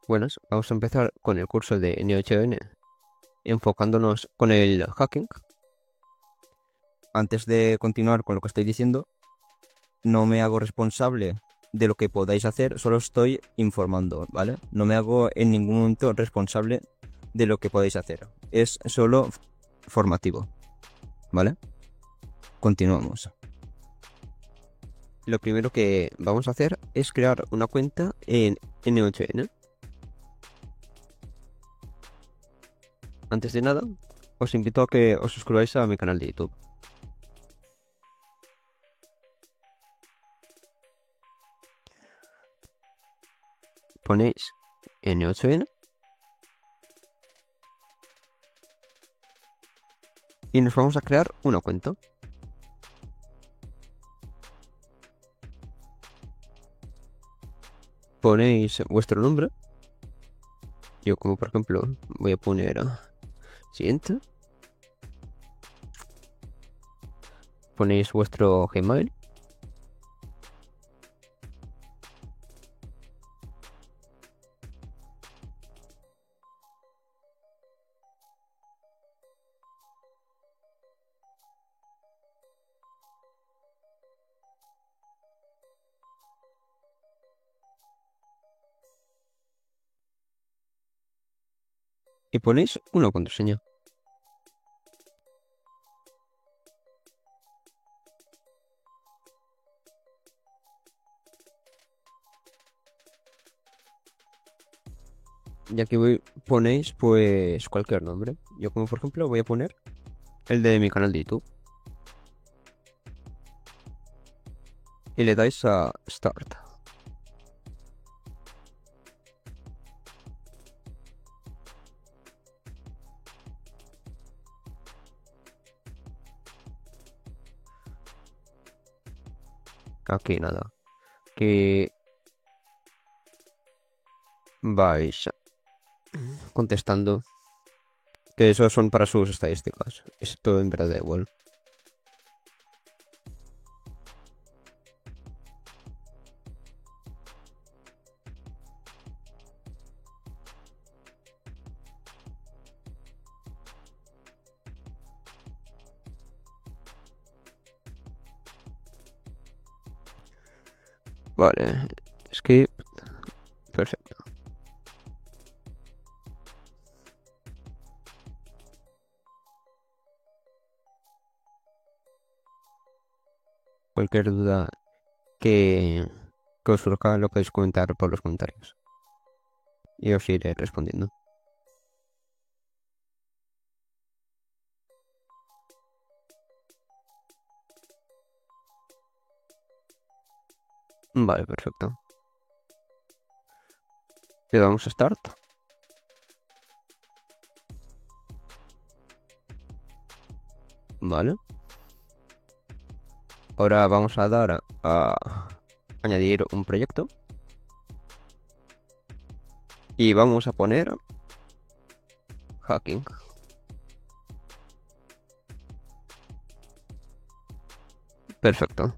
Buenas, vamos a empezar con el curso de Neo8n, enfocándonos con el hacking. Antes de continuar con lo que estoy diciendo, no me hago responsable de lo que podáis hacer, solo estoy informando, ¿vale? No me hago en ningún momento responsable de lo que podéis hacer. Es solo formativo, ¿vale? Continuamos. Lo primero que vamos a hacer es crear una cuenta en Neo8n. Antes de nada, os invito a que os suscribáis a mi canal de YouTube. Ponéis N8N y nos vamos a crear una cuenta. Ponéis vuestro nombre. Yo como por ejemplo voy a poner siguiente. Ponéis vuestro Gmail. Y ponéis una contraseña. Y aquí ponéis pues cualquier nombre. Yo como por ejemplo voy a poner el de mi canal de YouTube. Y le dais a Start. Aquí nada. Que vais contestando. Que esos son para sus estadísticas. Esto en verdad da igual. Vale. Skip. Perfecto. Cualquier duda que, que os surja lo podéis comentar por los comentarios. Y os iré respondiendo. Vale, perfecto. Le damos a Start. Vale. Ahora vamos a dar a añadir un proyecto. Y vamos a poner hacking. Perfecto.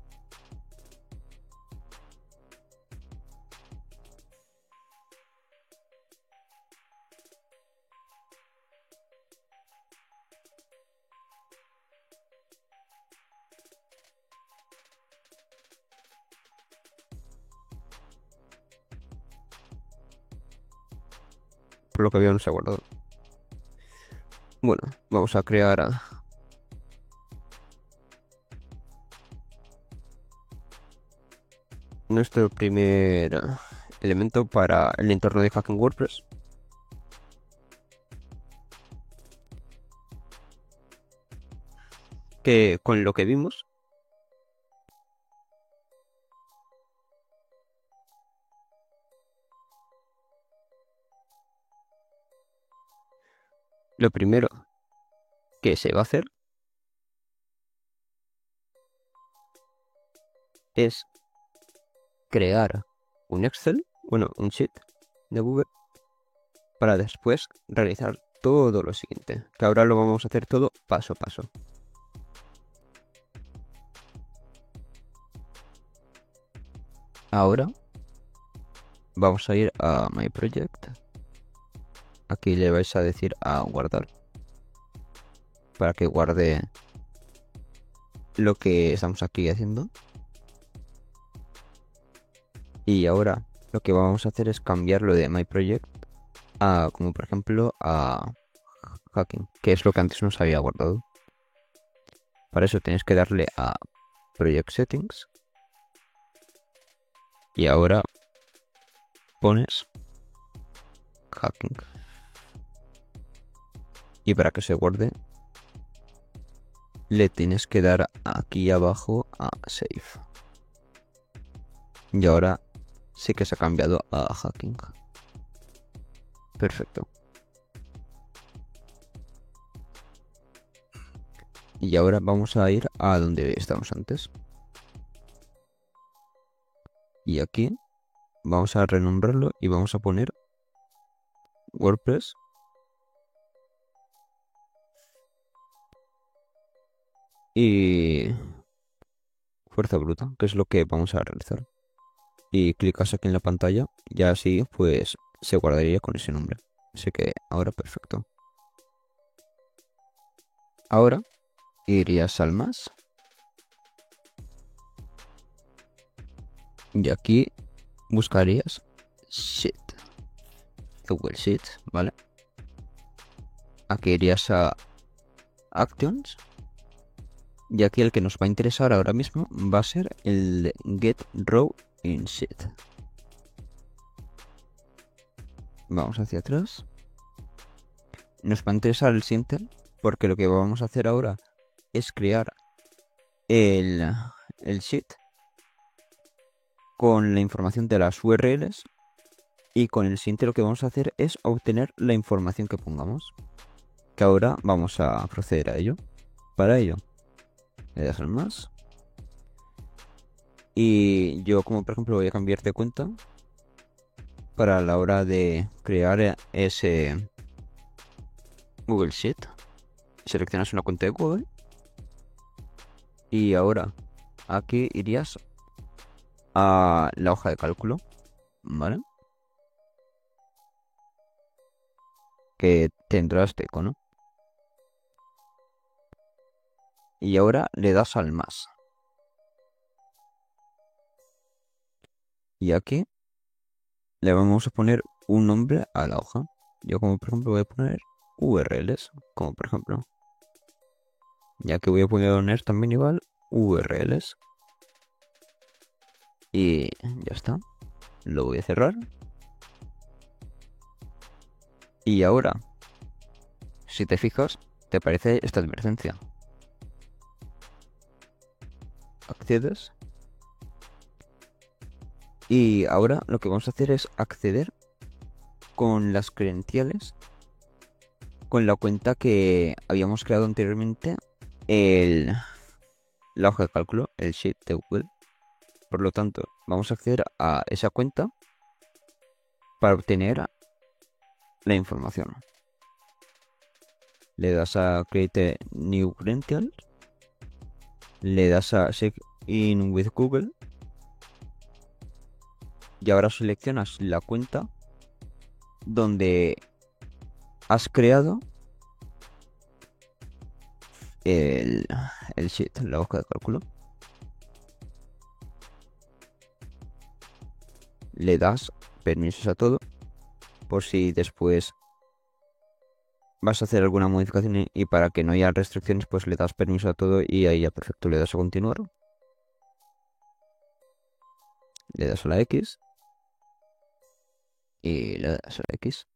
Por lo que habíamos se ha guardado. Bueno, vamos a crear nuestro primer elemento para el entorno de Hacking WordPress. Que con lo que vimos, lo primero que se va a hacer es crear un Excel, bueno, un sheet de Google, para después realizar todo lo siguiente, que ahora lo vamos a hacer todo paso a paso. Ahora vamos a ir a My Project. Aquí le vais a decir a guardar para que guarde lo que estamos aquí haciendo. Y ahora lo que vamos a hacer es cambiarlo de My Project a, como por ejemplo, a Hacking, que es lo que antes nos había guardado. Para eso tienes que darle a Project Settings y ahora pones Hacking. Y para que se guarde, le tienes que dar aquí abajo a Save. Y ahora sí que se ha cambiado a Hacking. Perfecto. Y ahora vamos a ir a donde estábamos antes. Y aquí vamos a renombrarlo y vamos a poner WordPress. Y fuerza bruta, que es lo que vamos a realizar. Y clicas aquí en la pantalla y así pues se guardaría con ese nombre. Así que ahora perfecto. Ahora irías al más. Y aquí buscarías Sheet. Google Sheets, ¿vale? Aquí irías a Actions. Y aquí el que nos va a interesar ahora mismo va a ser el Get Row in Sheet. Vamos hacia atrás. Nos va a interesar el siguiente porque lo que vamos a hacer ahora es crear el sheet con la información de las URLs y con el siguiente lo que vamos a hacer es obtener la información que pongamos, que ahora vamos a proceder a ello. Para ello le das al más y yo como por ejemplo voy a cambiar de cuenta para la hora de crear ese Google Sheet. Seleccionas una cuenta de Google y ahora aquí irías a la hoja de cálculo, ¿vale? Que tendrá este icono. Y ahora le das al más. Y aquí le vamos a poner un nombre a la hoja. Yo como por ejemplo voy a poner URLs, como por ejemplo. Ya que voy a poner también igual URLs. Y ya está. Lo voy a cerrar. Y ahora, si te fijas, te aparece esta advertencia. Accedes. Y ahora lo que vamos a hacer es acceder con las credenciales, con la cuenta que habíamos creado anteriormente, la hoja de cálculo, el sheet de Google. Por lo tanto, vamos a acceder a esa cuenta para obtener la información. Le das a Create New Credentials, le das a Sign in with Google y ahora seleccionas la cuenta donde has creado el sheet, la hoja de cálculo. Le das permisos a todo por si después vas a hacer alguna modificación y para que no haya restricciones pues le das permiso a todo y ahí ya perfecto, le das a continuar, le das a la X y le das a la X.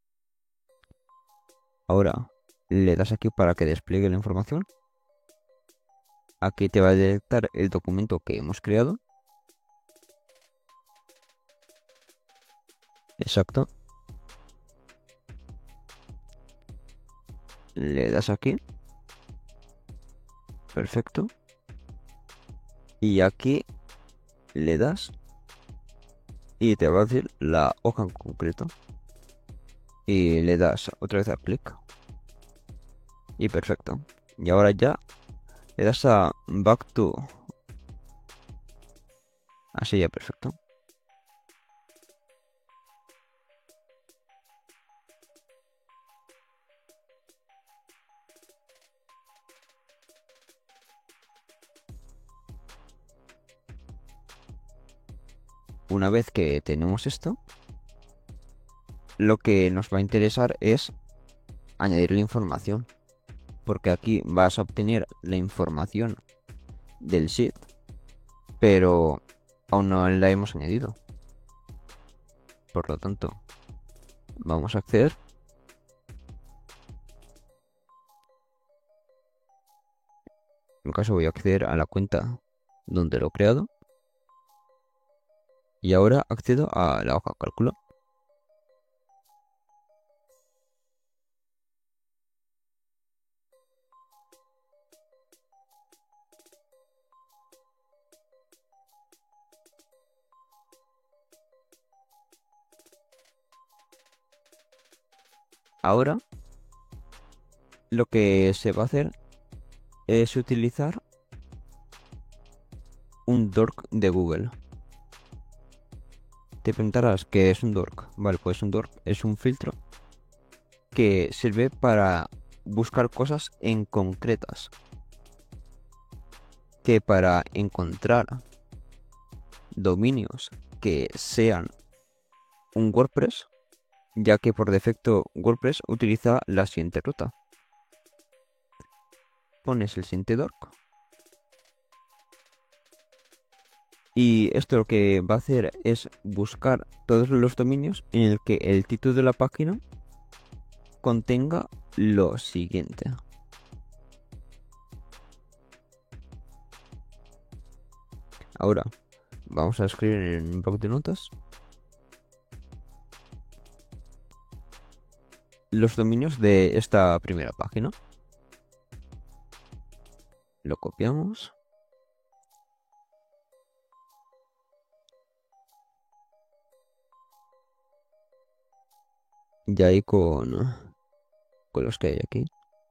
Ahora le das aquí para que despliegue la información. Aquí te va a detectar el documento que hemos creado. Exacto. Le das aquí. Perfecto. Y aquí le das y te va a decir la hoja en concreto. Y le das otra vez a clic. Y perfecto. Y ahora ya le das a Back to. Así ya perfecto. una vez que tenemos esto, lo que nos va a interesar es añadir la información. Porque aquí vas a obtener la información del sheet, pero aún no la hemos añadido. Por lo tanto, vamos a acceder. En mi caso voy a acceder a la cuenta donde lo he creado. Y ahora accedo a la hoja cálculo. Ahora lo que se va a hacer es utilizar un dork de Google. Te preguntarás qué es un dork. Vale, pues un dork es un filtro que sirve para buscar cosas en concretas. Que para encontrar dominios que sean un WordPress, ya que por defecto WordPress utiliza la siguiente ruta. Pones el siguiente dork. Y esto lo que va a hacer es buscar todos los dominios en el que el título de la página contenga lo siguiente. Ahora vamos a escribir en un bloc de notas los dominios de esta primera página. Lo copiamos. Y ahí con los que hay aquí.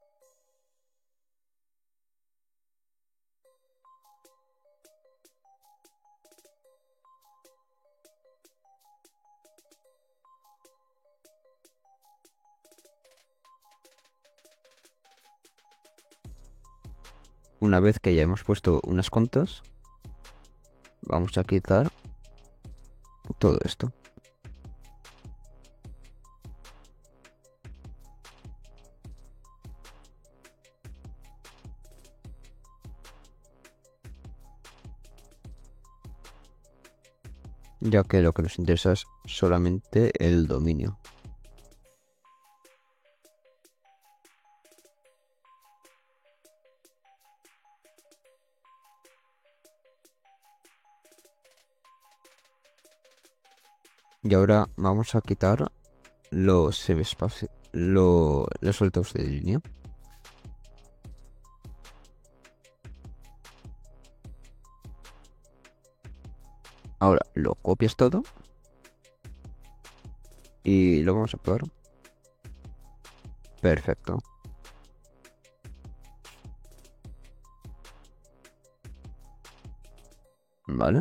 Una vez que ya hemos puesto unas cuantas, vamos a quitar todo esto. Ya que lo que nos interesa es solamente el dominio. Y ahora vamos a quitar los subespacios, los sueltos de línea. Ahora lo copias todo y lo vamos a probar. Perfecto. Vale.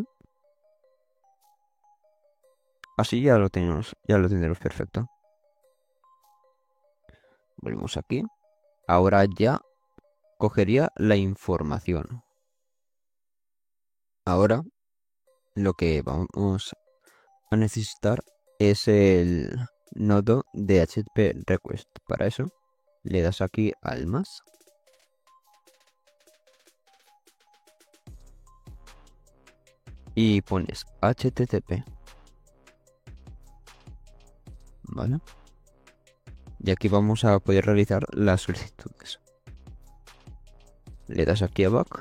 Así ya lo tendremos perfecto. Volvemos aquí. Ahora ya cogería la información. Ahora lo que vamos a necesitar es el nodo de HTTP request. Para eso le das aquí al más. Y pones HTTP. ¿Vale? Y aquí vamos a poder realizar las solicitudes. Le das aquí a back.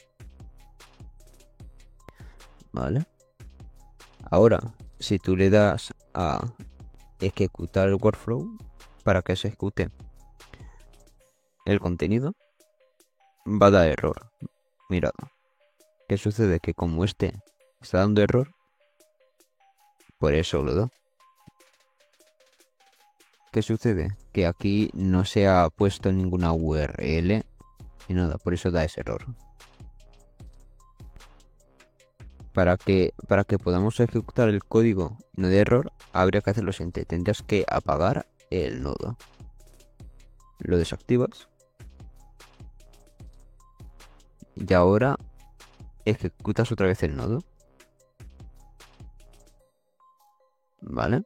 ¿Vale? Ahora, si tú le das a ejecutar el workflow para que se ejecute el contenido, va a dar error. Mirad, ¿qué sucede? Que como este está dando error, por eso lo da. ¿Qué sucede? Que aquí no se ha puesto ninguna URL ni nada, por eso da ese error. Para que podamos ejecutar el código y no de error, habría que hacer lo siguiente. Tendrías que apagar el nodo. Lo desactivas. Y ahora ejecutas otra vez el nodo. ¿vale?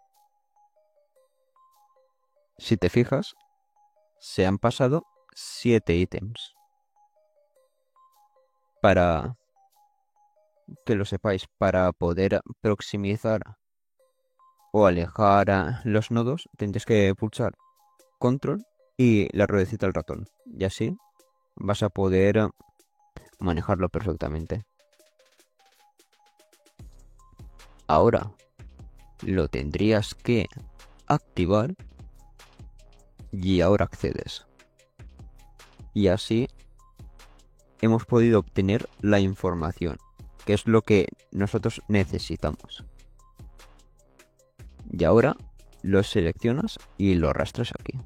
Si te fijas, se han pasado 7 ítems. Para que lo sepáis, para poder proximizar o alejar a los nodos, tendréis que pulsar control y la ruedecita del ratón. Y así vas a poder manejarlo perfectamente. Ahora lo tendrías que activar y ahora accedes. Y así hemos podido obtener la información, que es lo que nosotros necesitamos. Y ahora lo seleccionas y lo arrastras aquí.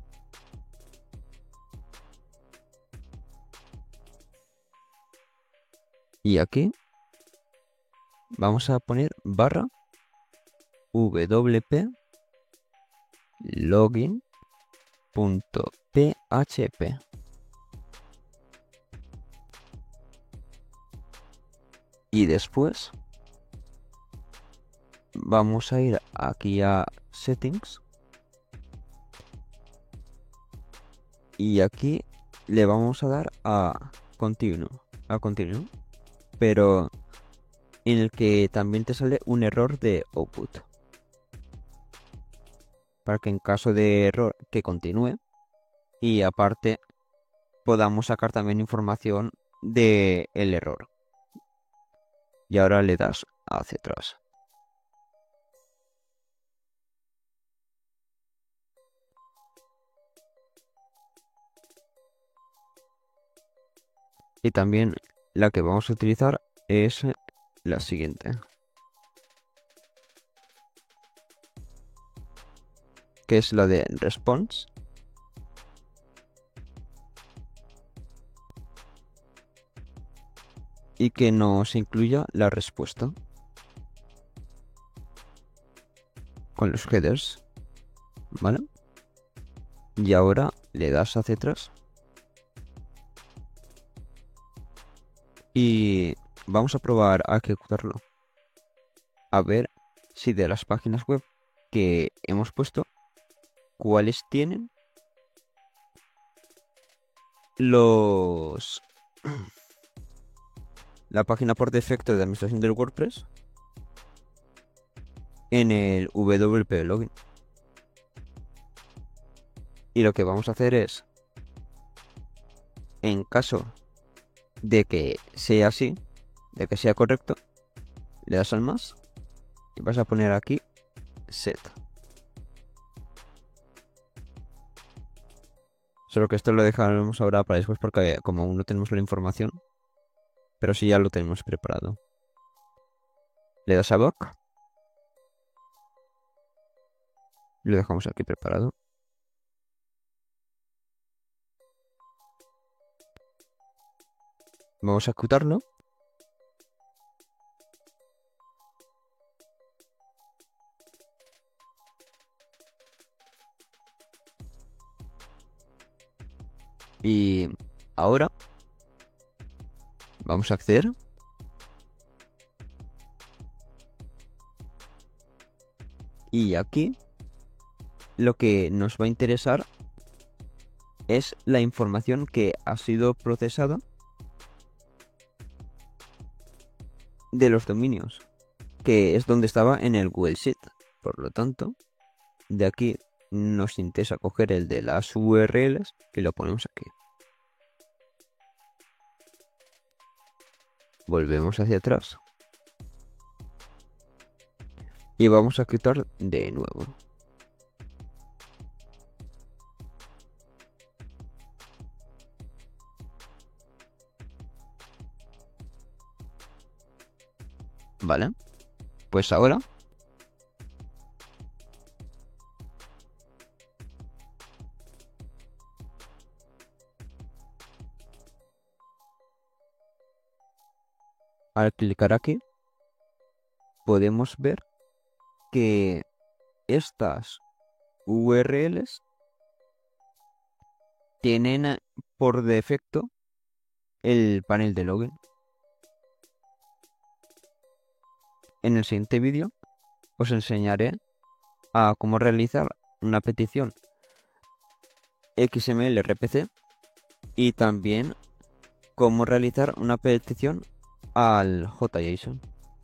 Y aquí vamos a poner barra wp login.php. Y después vamos a ir aquí a settings. Y aquí le vamos a dar a continue. Pero en el que también te sale un error de output. Para que en caso de error que continúe. Y aparte podamos sacar también información del error. Y ahora le das hacia atrás. Y también la que vamos a utilizar es la siguiente, que es la de response. Y que nos incluya la respuesta con los headers, ¿vale? Y ahora le das hacia atrás y vamos a probar a ejecutarlo. A ver si de las páginas web que hemos puesto, cuáles tienen los... la página por defecto de administración del WordPress en el WP Login. Y lo que vamos a hacer es, en caso de que sea así, de que sea correcto, le das al más y vas a poner aquí set. Solo que esto lo dejaremos ahora para después porque como aún no tenemos la información, pero sí ya lo tenemos preparado. Le das a back. Lo dejamos aquí preparado. Vamos a ejecutarlo. Y ahora vamos a acceder. Y aquí lo que nos va a interesar es la información que ha sido procesada de los dominios, que es donde estaba en el Google Sheet. Por lo tanto, de aquí nos interesa coger el de las URLs y lo ponemos aquí. Volvemos hacia atrás. Y vamos a quitar de nuevo. Vale. Pues ahora al clicar aquí podemos ver que estas URLs tienen por defecto el panel de login. En el siguiente vídeo os enseñaré a cómo realizar una petición XML RPC y también cómo realizar una petición al JSON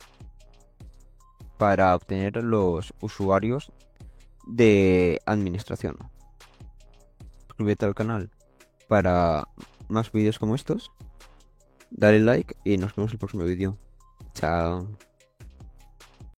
para obtener los usuarios de administración. Suscríbete al canal para más vídeos como estos, dale like y nos vemos en el próximo vídeo. Chao.